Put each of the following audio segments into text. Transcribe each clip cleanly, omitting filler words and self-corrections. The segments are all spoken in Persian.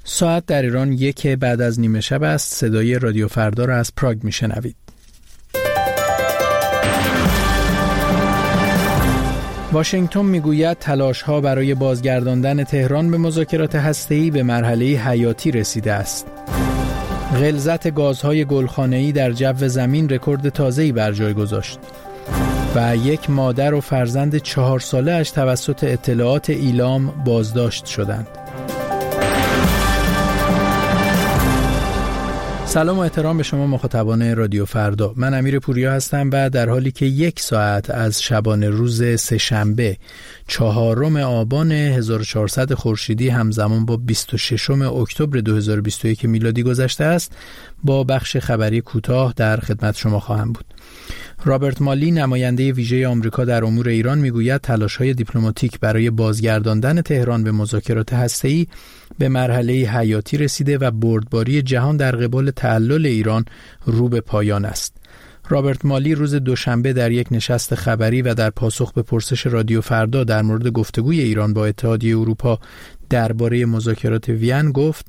ساعت در ایران 1 بعد از نیمه شب است. صدای رادیو فردا را از پراگ میشنوید. واشنگتن میگوید تلاش‌ها برای بازگرداندن تهران به مذاکرات هسته‌ای به مرحله حیاتی رسیده است. غلظت گازهای گلخانه‌ای در جو زمین رکورد تازه‌ای بر جای گذاشت و یک مادر و فرزند 4 ساله‌اش توسط اطلاعات ایلام بازداشت شدند. سلام و احترام به شما مخاطبان رادیو فردا. من امیر پوریا هستم و در حالی که 1 ساعت از شبانه روز سه‌شنبه 4 آبان 1400 خورشیدی همزمان با 26 اکتبر 2021 میلادی گذشته است، با بخش خبری کوتاه در خدمت شما خواهم بود. رابرت مالی، نماینده ویژه آمریکا در امور ایران، میگوید تلاش‌های دیپلماتیک برای بازگرداندن تهران به مذاکرات هسته‌ای به مرحله حیاتی رسیده و بردباری جهان در قبال تعلل ایران رو به پایان است. رابرت مالی روز دوشنبه در یک نشست خبری و در پاسخ به پرسش رادیو فردا در مورد گفتگوی ایران با اتحادیه اروپا درباره مذاکرات وین گفت: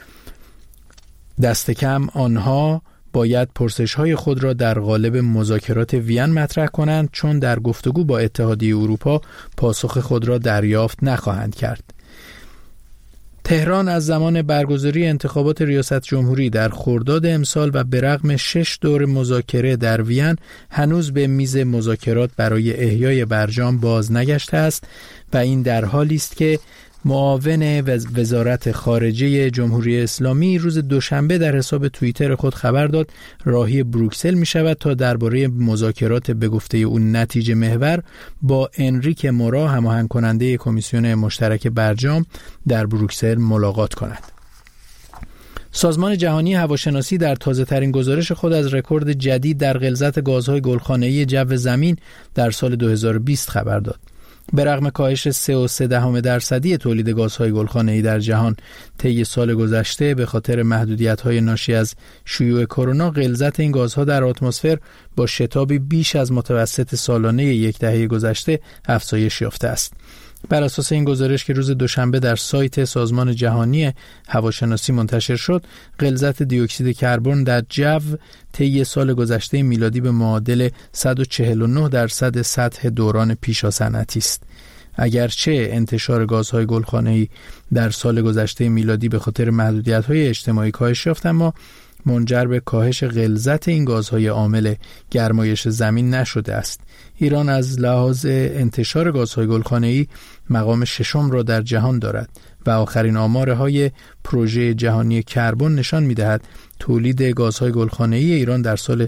دست کم آنها باید پرسش‌های خود را در قالب مذاکرات وین مطرح کنند، چون در گفتگو با اتحادیه اروپا پاسخ خود را دریافت نخواهند کرد. تهران از زمان برگزاری انتخابات ریاست جمهوری در خرداد امسال و به رغم 6 دور مذاکره در وین هنوز به میز مذاکرات برای احیای برجام باز نگشته است و این در حالی است که معاون وزارت خارجه جمهوری اسلامی روز دوشنبه در حساب توییتر خود خبر داد راهی بروکسل می شود تا درباره مذاکرات به گفته او نتیجه محور با انریک مورا، هماهنگ کننده کمیسیون مشترک برجام، در بروکسل ملاقات کند. سازمان جهانی هواشناسی در تازه‌ترین گزارش خود از رکورد جدید در غلظت گازهای گلخانه‌ای جو زمین در سال 2020 خبر داد. به رغم کاهش 3.3% تولید گازهای گلخانه‌ای در جهان طی سال گذشته به خاطر محدودیت‌های ناشی از شیوع کرونا، غلظت این گازها در اتمسفر با شتابی بیش از متوسط سالانه 10 دهه گذشته افزایش یافته است. بر اساس این گزارش که روز دوشنبه در سایت سازمان جهانی هواشناسی منتشر شد، غلظت دیوکسید کربن در جو طی سال گذشته میلادی به معادل 149% سطح دوران پیشا صنعتی است. اگرچه انتشار گازهای گلخانه‌ای در سال گذشته میلادی به خاطر محدودیت‌های اجتماعی کاهش یافت، اما منجر به کاهش غلظت این گازهای عامل گرمایش زمین نشده است. ایران از لحاظ انتشار گازهای گلخانه‌ای مقام 6 را در جهان دارد و آخرین آمارهای پروژه جهانی کربن نشان می‌دهد تولید گازهای گلخانه‌ای ایران در سال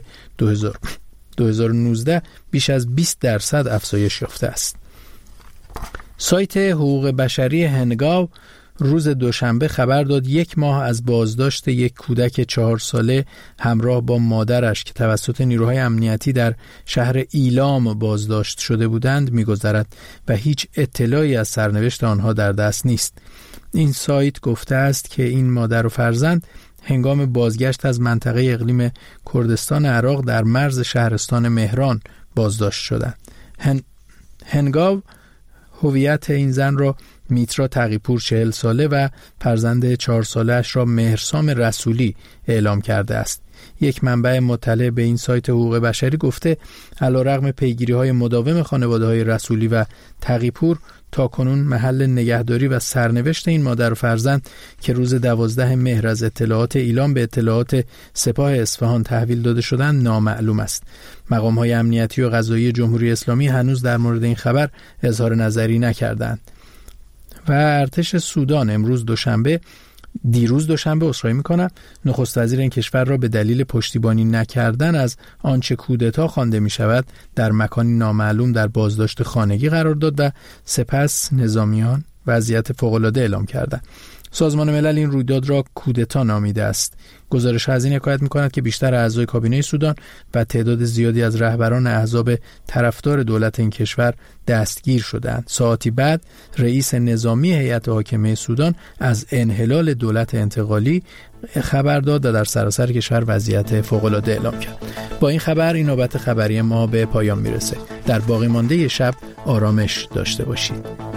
2019 بیش از 20% افزایش یافته است. سایت حقوق بشری هنگاو روز دوشنبه خبر داد 1 ماه از بازداشت یک کودک 4 ساله همراه با مادرش که توسط نیروهای امنیتی در شهر ایلام بازداشت شده بودند می‌گذرد و هیچ اطلاعی از سرنوشت آنها در دست نیست. این سایت گفته است که این مادر و فرزند هنگام بازگشت از منطقه اقلیم کردستان عراق در مرز شهرستان مهران بازداشت شدند. هنگاو هویت این زن را میترا تقی‌پور 40 ساله و فرزند 4 ساله‌اش را مهرسام رسولی اعلام کرده است. یک منبع مطلع به این سایت حقوق بشری گفته علیرغم پیگیری‌های مداوم خانواده‌های رسولی و تقی‌پور، تاکنون محل نگهداری و سرنوشت این مادر و فرزند که روز 12 مهر از اطلاعات ایلام به اطلاعات سپاه اصفهان تحویل داده شدند نامعلوم است. مقام‌های امنیتی و قضایی جمهوری اسلامی هنوز در مورد این خبر اظهار نظری نکردند. و ارتش سودان دیروز دوشنبه نخست وزیر این کشور را به دلیل پشتیبانی نکردن از آنچه کودتا خوانده می شود در مکانی نامعلوم در بازداشت خانگی قرار داد و سپس نظامیان وضعیت فوق‌العاده اعلام کردند. سازمان ملل این رویداد را کودتا نامیده است. گزارش از این حکایت می‌کند که بیشتر اعضای کابینه سودان و تعداد زیادی از رهبران احزاب طرفدار دولت این کشور دستگیر شدند. ساعتی بعد رئیس نظامی هیئت حاکمه سودان از انحلال دولت انتقالی خبر داد و در سراسر کشور وضعیت فوق‌العاده اعلام کرد. با این خبر این نوبت خبری ما به پایان میرسه. در باقی مانده شب آرامش داشته باشید.